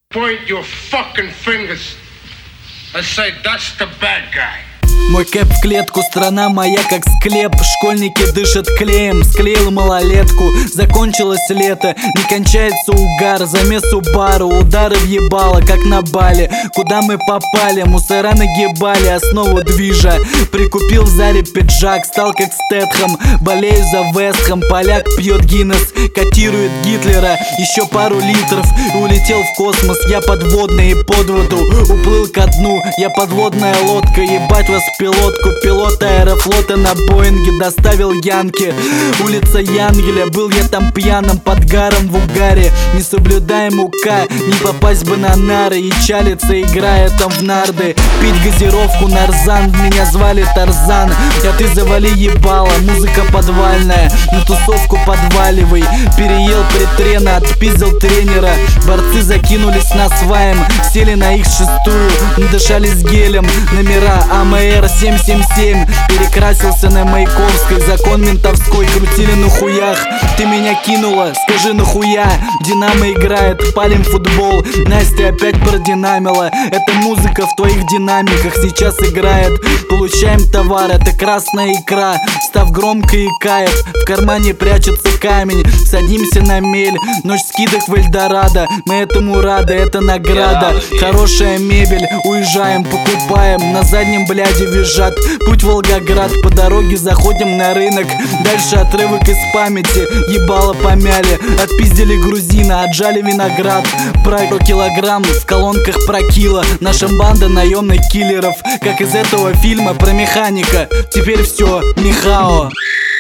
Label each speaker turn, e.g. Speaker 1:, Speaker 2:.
Speaker 1: Point your fucking fingers and say that's the bad guy.
Speaker 2: Мой кэп в клетку, страна моя как склеп. Школьники дышат клеем, склеил малолетку. Закончилось лето, не кончается угар. Замес у бару, удары въебало, как на бале. Куда мы попали, мусора нагибали основу движа. Прикупил в зале пиджак, стал как Стэтхэм. Болею за Вестхэм, поляк пьет Гиннес. Котирует Гитлера, еще пару литров. И улетел в космос, я подводный и под воду. Уплыл ко дну, я подводная лодка. Ебать вас пилотку, пилота аэрофлота на Боинге доставил Янки. Улица Янгеля, был я там пьяным под гаром в угаре. Не соблюдаем УК, не попасть бы на нары. И чалится, играя там в нарды. Пить газировку нарзан, меня звали Тарзан. А ты завали ебало, музыка подвальная. На тусовку подваливай. Переел притрена, отпиздил тренера. Борцы закинулись на сваем, сели на X6, надышались гелем. Номера АМР 777. Перекрасился на Маяковской, закон ментовской. Крутили на хуях, ты меня кинула, скажи нахуя. Динамо играет, палим футбол. Настя опять продинамила. Это музыка в твоих динамиках сейчас играет. Получаем товар, это красная икра. Став громко и кайф, в кармане прячется камень. Садимся на мель, ночь скидок в Эльдорадо. Мы этому рады, это награда. Хорошая мебель, уезжаем, покупаем. На заднем бляде визжат, путь Волгоград. По дороге заходим на рынок. Дальше отрывок из памяти. Ебало помяли, отпиздили грузина, отжали виноград. Про килограмм в колонках про кило. Наша банда наемных киллеров, как из этого фильма про механика. Теперь все, Михао.